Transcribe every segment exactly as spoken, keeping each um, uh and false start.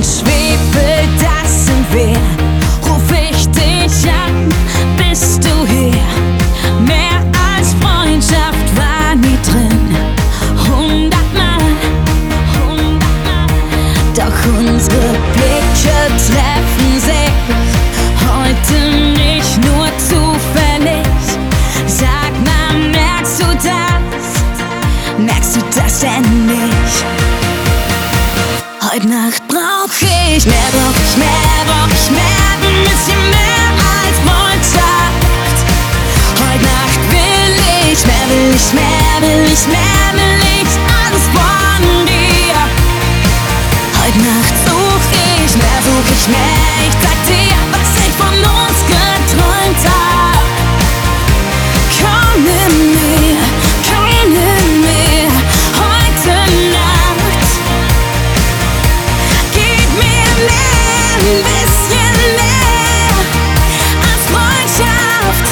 Schwefel, das sind wir. Ruf ich dich an, bist du hier? Mehr als Freundschaft war nie drin. Hundertmal, hundertmal. Doch unsere Blicke treffen sich heute nicht nur zufällig. Sag mal, merkst du das? Merkst du das denn nicht? Heute Nacht brauch ich mehr, brauch ich mehr, brauch ich mehr, ein bisschen mehr als Freundschaft. Heute Nacht will ich mehr, will ich mehr, will ich mehr, will ich alles von dir. Heute Nacht such ich mehr, such ich mehr, ich sag dir, was ich von uns geträumt hab. Komm in mir, komm in mir, heute Nacht. Gib mir mehr, ein bisschen mehr als Freundschaft.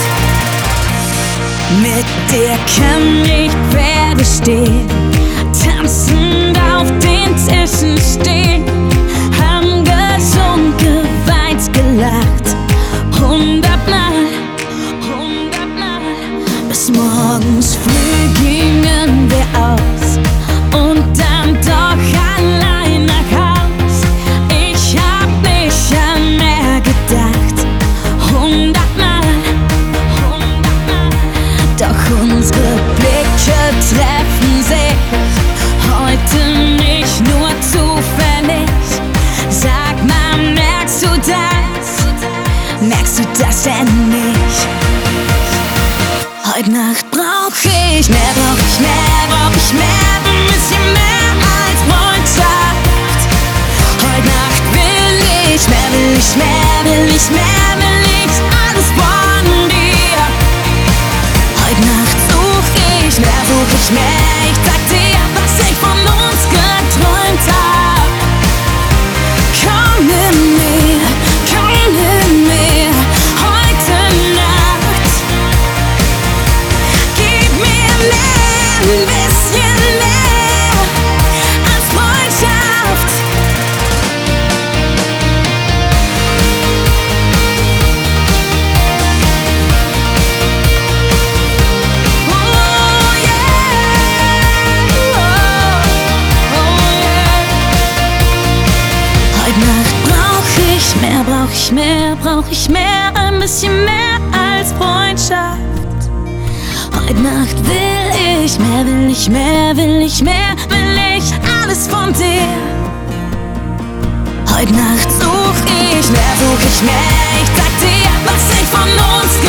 Mit dir kann ich Pferde stehen, tanzend auf den Tischen stehen, haben gesungen, geweint, gelacht, hundertmal, hundertmal. Bis morgens früh gingen wir aus und dann doch allein nach Haus. Ich hab nicht an mehr gedacht, hundertmal, hundertmal. Doch unsere Blicke treffen sich heute nicht nur zufällig. Sag mal, merkst du das? Merkst du das denn nicht? Heute Nacht brauch ich mehr, brauch ich mehr, brauch ich mehr, ein bisschen mehr als Freundschaft. Heute Nacht will ich mehr, will ich mehr, will ich mehr, will ich alles von dir. Heute Nacht such ich mehr, such ich mehr, ich sag dir, was ich von uns geträumt hab. Komm in mir, komm in mir, heute Nacht. Gib mir mehr, ein bisschen mehr als Freundschaft. Oh yeah, oh, oh yeah. Heute Nacht brauch ich mehr, brauch ich mehr, brauch ich mehr, ein bisschen mehr als Freundschaft. Heute Nacht will ich mehr, will ich mehr, will ich mehr, will ich alles von dir. Heute Nacht such ich mehr, such ich mehr, ich sag dir, was ich von uns